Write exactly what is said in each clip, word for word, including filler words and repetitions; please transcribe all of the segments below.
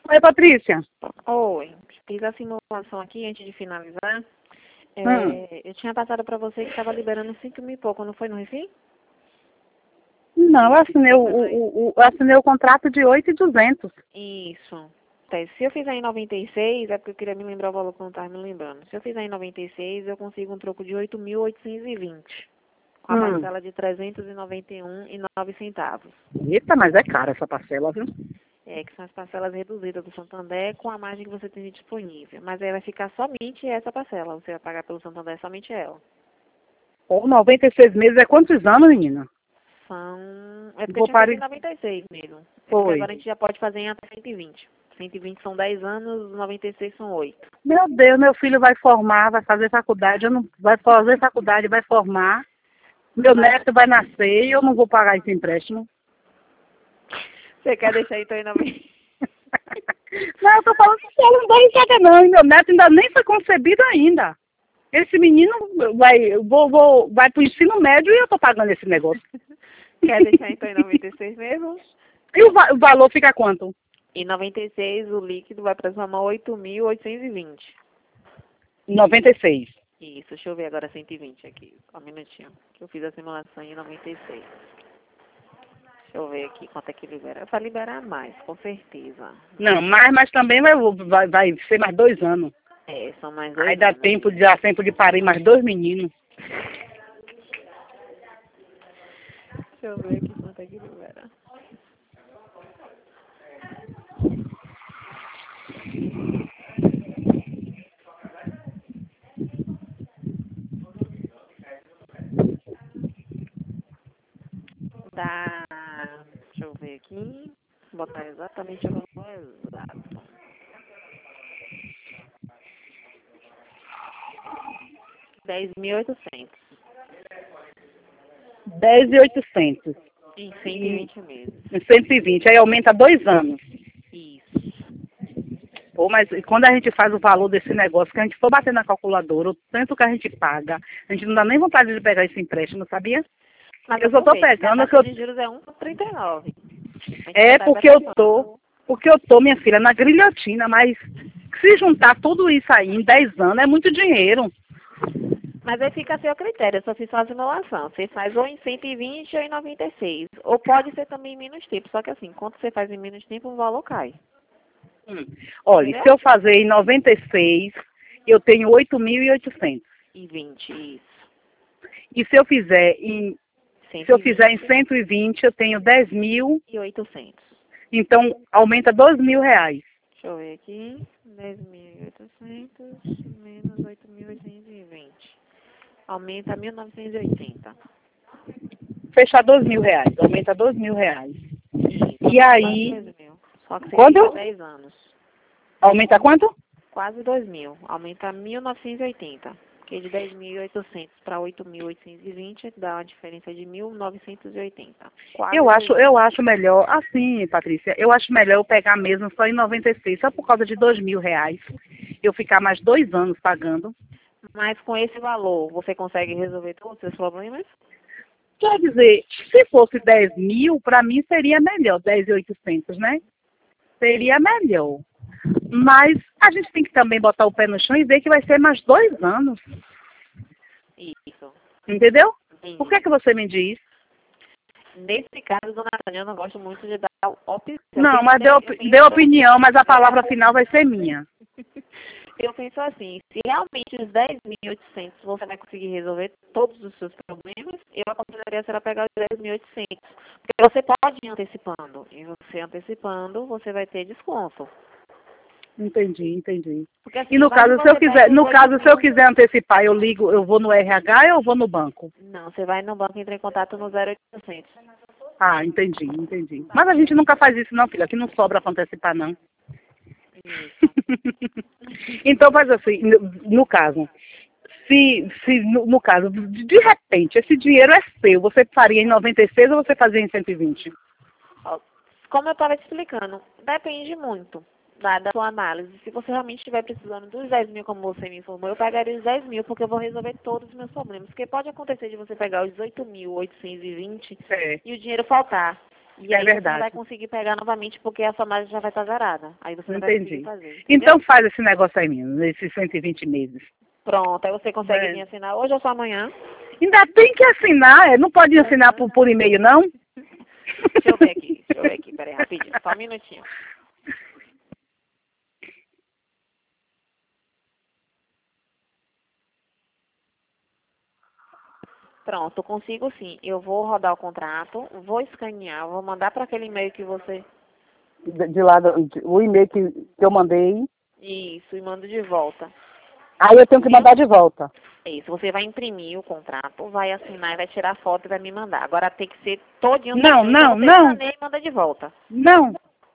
Oi, Patrícia. Oi, fiz a simulação aqui antes de finalizar. É, Hum. Eu tinha passado para você que estava liberando cinco mil e pouco, não foi no Recife? Não, eu assinei o, Foi mais. o, o, eu assinei o contrato de oito mil e duzentos. Isso. Tá, se eu fizer em noventa e seis, é porque eu queria me lembrar o valor que eu não estava me lembrando. Se eu fizer em noventa e seis, eu consigo um troco de oito mil oitocentos e vinte, com a Hum. parcela de trezentos e noventa e um reais e nove centavos. Eita, mas é cara essa parcela, viu? É, que são as parcelas reduzidas do Santander com a margem que você tem disponível. Mas aí vai ficar somente essa parcela. Você vai pagar pelo Santander somente ela. Ou noventa e seis meses é quantos anos, menina? São... É porque eu Vou tinha feito em parar. noventa e seis mesmo. É porque Foi. agora a gente já pode fazer em até cento e vinte. cento e vinte são dez anos, noventa e seis são oito. Meu Deus, meu filho vai formar, vai fazer faculdade, eu não vai fazer faculdade, vai formar. Meu Mas neto vai nascer e eu não vou pagar esse empréstimo. você quer deixar então em noventa? Não, eu tô falando que ela não vai enxergar não, e meu neto ainda nem foi concebido ainda. Esse menino vai, vou, vou, vai pro ensino médio e eu tô pagando esse negócio. Quer deixar então em noventa e seis mesmo? E o, va- o valor fica quanto? Em noventa e seis o líquido vai para somar oito mil oitocentos e vinte. noventa e seis. Isso, deixa eu ver agora cento e vinte aqui. Só um minutinho. Que eu fiz a simulação em noventa e seis. Deixa eu ver aqui quanto é que libera. Vai liberar mais, com certeza. Não, mas, mas também vai, vai, vai ser mais dois anos. É, são mais Aí dois dá anos. tempo, de- dá tempo de parir mais dois meninos. Deixa eu ver aqui quanto é que libera. Dá. Deixa eu ver aqui. Vou botar exatamente o valor exato. dez mil e oitocentos. dez mil e oitocentos. Em cento e vinte meses. Em cento e vinte. Aí aumenta dois anos. Isso. Pô, mas quando a gente faz o valor desse negócio, que a gente for bater na calculadora, o tanto que a gente paga, a gente não dá nem vontade de pegar esse empréstimo, sabia? Mas Eu só tô aproveite, que a pegando que taxa eu... de juros é um vírgula trinta e nove. A gente É só tá porque eu tô, efetivando. porque eu tô, minha filha, na grilhotina, mas se juntar tudo isso aí em dez anos é muito dinheiro. Mas aí fica a seu critério, eu só fiz só a simulação. Você faz ou em cento e vinte ou em noventa e seis. Ou pode ser também em menos tempo. Só que assim, quando você faz em menos tempo, o valor cai. Hum. Olha, Entendeu? se eu fazer em noventa e seis, eu tenho oito mil e oitocentos. E vinte, isso. E se eu fizer em, se eu fizer em cento e vinte cento e vinte, eu tenho dez mil, e oitocentos. então aumenta dois mil reais. Deixa eu ver aqui. dez mil e oitocentos menos oito mil oitocentos e vinte. Aumenta mil novecentos e oitenta. Fechar dois mil reais, aumenta dois mil reais. Isso, E aumenta quase aí, dois mil. Só que seria para quando dez anos. aumenta quanto? Quase dois mil. Aumenta mil novecentos e oitenta. Porque de dez mil e oitocentos para oito mil oitocentos e vinte dá uma diferença de mil novecentos e oitenta. Quase Eu dois acho, mil. eu acho melhor, assim, Patrícia, eu acho melhor eu pegar mesmo só em noventa e seis, só por causa de dois mil reais. Eu ficar mais dois anos pagando. Mas com esse valor, você consegue resolver todos os seus problemas? Quer dizer, se fosse dez mil, para mim seria melhor, dez mil e oitocentos, né? Seria melhor. Mas a gente tem que também botar o pé no chão e ver que vai ser mais dois anos. Isso. Entendeu? Entendi. Por que que você me diz? Nesse caso, dona Tânia, eu não gosto muito de dar opção. Não, Eu mas penso, deu, eu opi- deu penso, opinião, mas a palavra final vai ser minha. eu penso assim, se realmente os dez mil e oitocentos você vai conseguir resolver todos os seus problemas, eu aconselharia a senhora pegar os dez mil e oitocentos. Porque você pode ir antecipando. E você antecipando, você vai ter desconto. Entendi, entendi. Porque assim, E no vai que caso, se eu você quiser, pega os no oito caso, se eu mil. quiser antecipar, eu ligo, eu vou no R H ou eu vou no banco? Não, você vai no banco e entra em contato no zero oitocentos. Ah, entendi, entendi. Mas a gente nunca faz isso não, filha, aqui não sobra para antecipar não. Isso. Então faz assim, no, no caso, se, se no, no caso, de, de repente, esse dinheiro é seu, você faria em noventa e seis ou você fazia em cento e vinte? Ó, como eu estava te explicando, depende muito da, da sua análise. Se você realmente estiver precisando dos dez mil, como você me informou, eu pegaria os dez mil, porque eu vou resolver todos os meus problemas. Porque pode acontecer de você pegar os oito mil oitocentos e vinte É. e o dinheiro faltar. E É aí você não verdade. vai conseguir pegar novamente porque a sua margem já vai estar zerada. Aí você não vai Entendi. conseguir fazer. Entendeu? Então faz esse negócio aí, menino, esses cento e vinte meses. Pronto, aí você consegue É. vir assinar hoje ou só amanhã. Ainda tem que assinar, é, não pode assinar por, por e-mail, não? Deixa eu ver aqui, deixa eu ver aqui, peraí, rapidinho, só um minutinho. Pronto, consigo sim. Eu vou rodar o contrato, vou escanear, vou mandar para aquele e-mail que você... De, de lá, do- de- o e-mail que, que eu mandei. Isso, e mando de volta. Aí eu tenho que Viu? mandar de volta. Isso, você vai imprimir o contrato, vai assinar, e vai tirar foto e vai me mandar. Agora tem que ser todinho Não, certinho, não, então você não. escaneia e manda de volta. Não.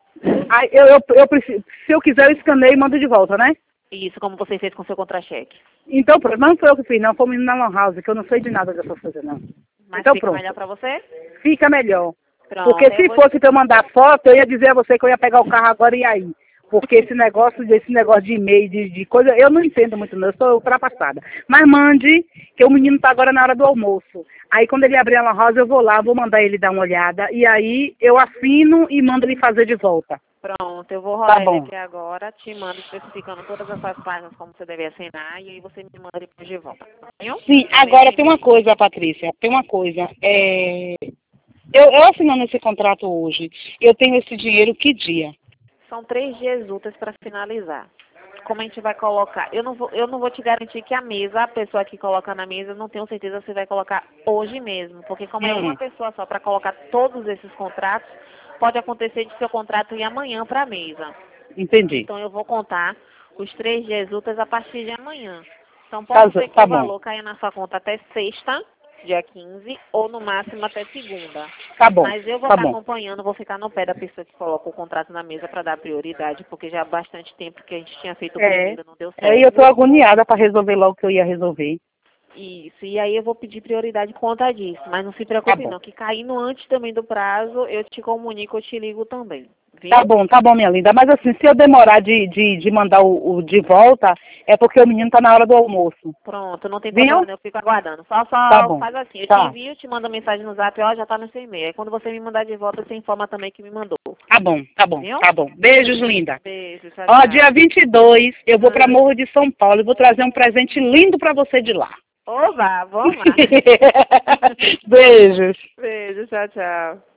Aí eu, eu, eu preciso, se eu quiser, eu escaneio e mando de volta, né? Isso, como você fez com seu contra-cheque. Então, pronto. Não foi eu que fiz, não. Foi o menino na Lan House, que eu não sei de nada dessas coisas, não. Mas Então, fica pronto. melhor para você? Fica melhor. Pronto, Porque eu se vou... fosse pra eu mandar foto, eu ia dizer a você que eu ia pegar o carro agora e aí. Porque esse negócio, desse negócio de e-mail, de, de coisa, eu não entendo muito não, eu sou ultrapassada. Mas mande, que o menino tá agora na hora do almoço. Aí quando ele abrir a Lan House, eu vou lá, vou mandar ele dar uma olhada. E aí eu assino e mando ele fazer de volta. Pronto, eu vou rodar Tá bom. ele aqui agora, te mando especificando todas essas páginas como você deve assinar e aí você me manda depois de volta. Viu? Sim, No agora mesmo tem uma e-mail. coisa, Patrícia, tem uma coisa. É... Eu, eu assinando esse contrato hoje, eu tenho esse dinheiro que dia? São três dias úteis para finalizar. Como a gente vai colocar? Eu não, vou, eu não vou te garantir que a mesa, a pessoa que coloca na mesa, eu não tenho certeza se vai colocar hoje mesmo. Porque como é Hum. uma pessoa só para colocar todos esses contratos, pode acontecer de seu contrato ir amanhã para a mesa. Entendi. Então eu vou contar os três dias úteis a partir de amanhã. Então Tá, pode ser que tá o bom. valor caia na sua conta até sexta, dia quinze, ou no máximo até segunda. Tá bom. Mas eu vou Tá estar bom. acompanhando, vou ficar no pé da pessoa que coloca o contrato na mesa para dar prioridade, porque já há bastante tempo que a gente tinha feito o É. primeiro, não deu É, e certo. eu tô agoniada para resolver logo o que eu ia resolver. Isso, e aí eu vou pedir prioridade por conta disso. Mas não se Tá preocupe bom. não, que caindo antes também do prazo, eu te comunico, eu te ligo também. Viu? Tá bom, tá bom, minha linda. Mas assim, se eu demorar de, de, de mandar o, o de volta, é porque o menino tá na hora do almoço. Pronto, não tem Viu? problema, não, eu fico aguardando. Só, só Tá bom. faz assim, eu Tá. te envio, te mando mensagem no zap, ó, já tá no seu e-mail. Aí quando você me mandar de volta, você informa também que me mandou. Tá bom, tá bom, Viu? tá bom. Beijos, linda. Beijo, tchau, Ó, tchau. dia vinte e dois, eu vou pra Morro de São Paulo e vou trazer um presente lindo pra você de lá. Oba, vamos lá. Beijos. Beijo, tchau, tchau.